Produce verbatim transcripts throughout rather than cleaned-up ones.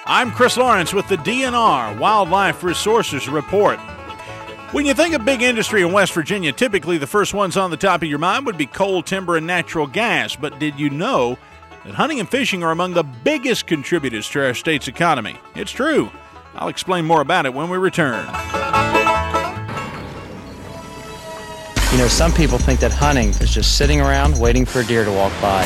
I'm Chris Lawrence with the D N R Wildlife Resources Report. When you think of big industry in West Virginia, typically the first ones on the top of your mind would be coal, timber, and natural gas. But did you know that hunting and fishing are among the biggest contributors to our state's economy? It's true. I'll explain more about it when we return. You know, some people think that hunting is just sitting around waiting for a deer to walk by.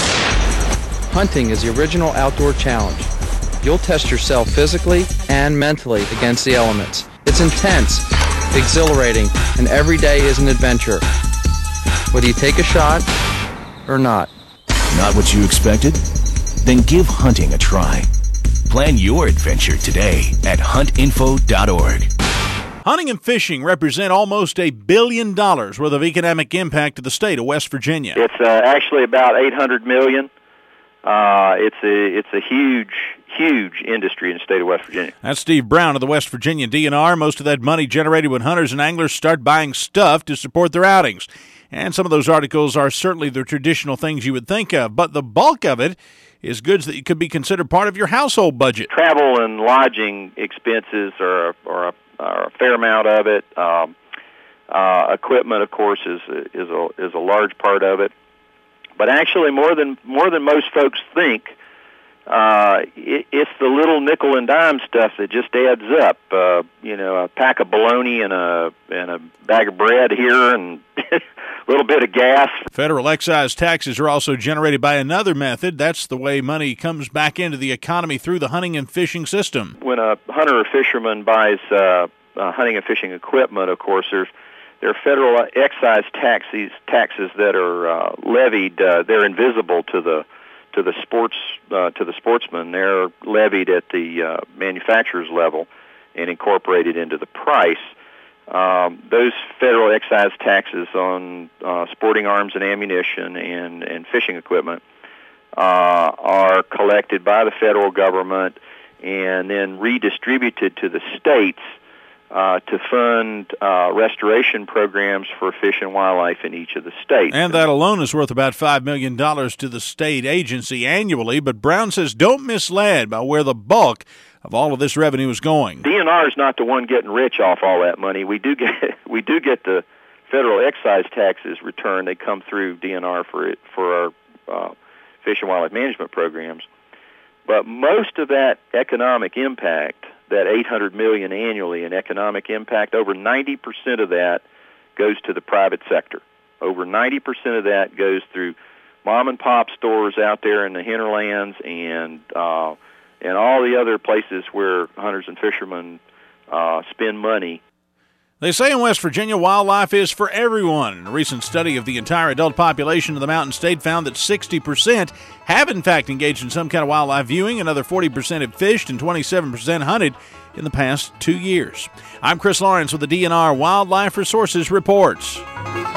Hunting is the original outdoor challenge. You'll test yourself physically and mentally against the elements. It's intense, exhilarating, and every day is an adventure. Whether you take a shot or not. Not what you expected? Then give hunting a try. Plan your adventure today at hunt info dot org. Hunting and fishing represent almost a billion dollars worth of economic impact to the state of West Virginia. It's uh, actually about eight hundred million dollars. Uh, it's a it's a huge, huge industry in the state of West Virginia. That's Steve Brown of the West Virginia D N R. Most of that money generated when hunters and anglers start buying stuff to support their outings. And some of those articles are certainly the traditional things you would think of, but the bulk of it is goods that could be considered part of your household budget. Travel and lodging expenses are, are, a, are a fair amount of it. Um, uh, equipment, of course, is is a is a large part of it. But actually, more than more than most folks think, uh, it, it's the little nickel and dime stuff that just adds up. Uh, you know, a pack of bologna and a and a bag of bread here, and a little bit of gas. Federal excise taxes are also generated by another method. That's the way money comes back into the economy through the hunting and fishing system. When a hunter or fisherman buys uh, uh, hunting and fishing equipment, of course, there's There are federal excise taxes taxes that are uh, levied. Uh, they're invisible to the to the sports uh, to the sportsman. They're levied at the uh, manufacturer's level and incorporated into the price. Um, those federal excise taxes on uh, sporting arms and ammunition and, and fishing equipment uh, are collected by the federal government and then redistributed to the states Uh, to fund uh, restoration programs for fish and wildlife in each of the states. And that alone is worth about five million dollars to the state agency annually, but Brown says don't misled by where the bulk of all of this revenue is going. D N R is not the one getting rich off all that money. We do get we do get the federal excise taxes returned. They come through D N R for it, for our uh, fish and wildlife management programs. But most of that economic impact, that eight hundred million dollars annually in economic impact, over ninety percent of that goes to the private sector. Over ninety percent of that goes through mom and pop stores out there in the hinterlands and uh, and all the other places where hunters and fishermen uh, spend money. They say in West Virginia, wildlife is for everyone. A recent study of the entire adult population of the Mountain State found that sixty percent have, in fact, engaged in some kind of wildlife viewing. Another forty percent have fished and twenty-seven percent hunted in the past two years. I'm Chris Lawrence with the D N R Wildlife Resources Reports.